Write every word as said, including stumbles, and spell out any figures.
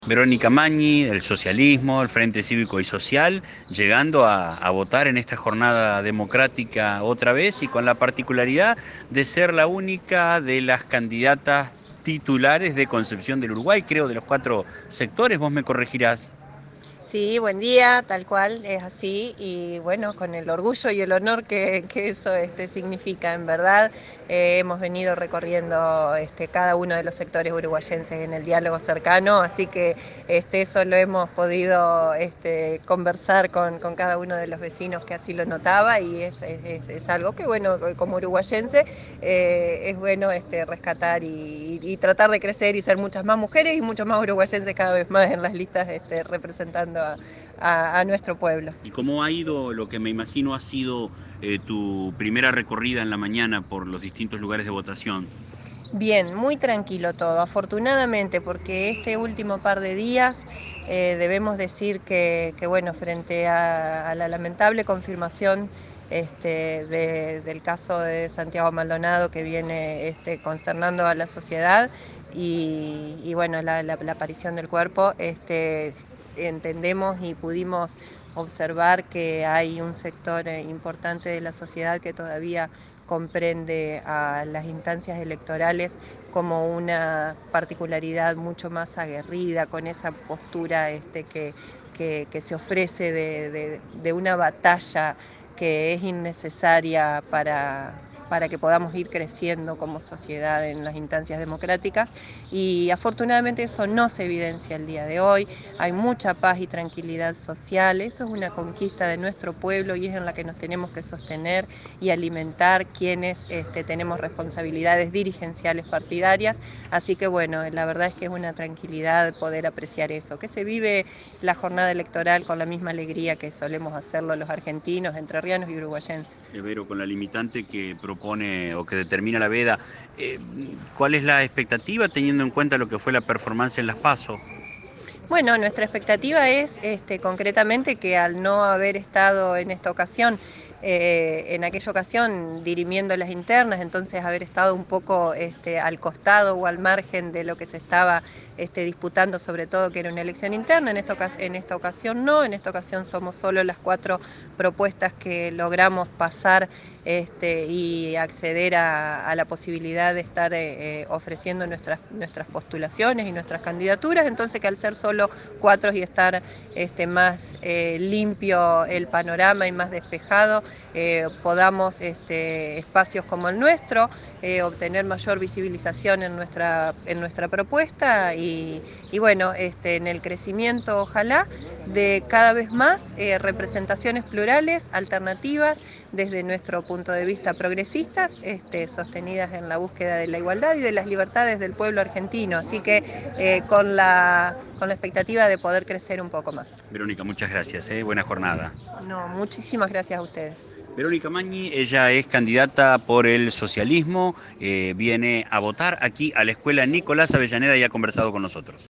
Verónica Magni, el socialismo, el Frente Cívico y Social, llegando a, a votar en esta jornada democrática otra vez y con la particularidad de ser la única de las candidatas titulares de Concepción del Uruguay, creo de los cuatro sectores, vos me corregirás. Sí, buen día, tal cual, es así, y bueno, con el orgullo y el honor que, que eso este, significa, en verdad, eh, hemos venido recorriendo este, cada uno de los sectores uruguayenses en el diálogo cercano, así que este, eso lo hemos podido este, conversar con, con cada uno de los vecinos que así lo notaba, y es, es, es algo que, bueno, como uruguayense, eh, es bueno este, rescatar y, y tratar de crecer y ser muchas más mujeres y muchos más uruguayenses cada vez más en las listas este, representando A, a, a nuestro pueblo. ¿Y cómo ha ido lo que me imagino ha sido eh, tu primera recorrida en la mañana por los distintos lugares de votación? Bien, muy tranquilo todo, afortunadamente, porque este último par de días eh, debemos decir que, que, bueno, frente a, a la lamentable confirmación este, de, del caso de Santiago Maldonado, que viene este, consternando a la sociedad, y, y bueno, la, la, la aparición del cuerpo, este, entendemos y pudimos observar que hay un sector importante de la sociedad que todavía comprende a las instancias electorales como una particularidad mucho más aguerrida, con esa postura este, que, que, que se ofrece de, de, de una batalla que es innecesaria para, para que podamos ir creciendo como sociedad en las instancias democráticas, y afortunadamente eso no se evidencia el día de hoy. Hay mucha paz y tranquilidad social, eso es una conquista de nuestro pueblo y es en la que nos tenemos que sostener y alimentar quienes este, tenemos responsabilidades dirigenciales partidarias, así que bueno, la verdad es que es una tranquilidad poder apreciar eso, que se vive la jornada electoral con la misma alegría que solemos hacerlo los argentinos, entrerrianos y uruguayenses. Vero, con la limitante que propone o que determina la veda, eh, ¿cuál es la expectativa teniendo en cuenta lo que fue la performance en las PASO? Bueno, nuestra expectativa es este, concretamente que al no haber estado en esta ocasión, eh, en aquella ocasión dirimiendo las internas, entonces haber estado un poco este, al costado o al margen de lo que se estaba este, disputando, sobre todo que era una elección interna, en esta, en esta ocasión no, en esta ocasión somos solo las cuatro propuestas que logramos pasar este, y acceder a, a la posibilidad de estar eh, ofreciendo nuestras, nuestras postulaciones y nuestras candidaturas, entonces que al ser solo cuatro y estar este, más eh, limpio el panorama y más despejado, eh, podamos este, espacios como el nuestro, eh, obtener mayor visibilización en nuestra, en nuestra propuesta y, y bueno, este, en el crecimiento ojalá de cada vez más eh, representaciones plurales, alternativas, desde nuestro punto de vista progresistas, este, sostenidas en la búsqueda de la igualdad y de las libertades del pueblo argentino, así que eh, con, la, con la expectativa de poder crecer un poco más. Verónica, muchas gracias, ¿eh? Buena jornada. No, muchísimas gracias a ustedes. Verónica Magni, ella es candidata por el socialismo, eh, viene a votar aquí a la escuela Nicolás Avellaneda y ha conversado con nosotros.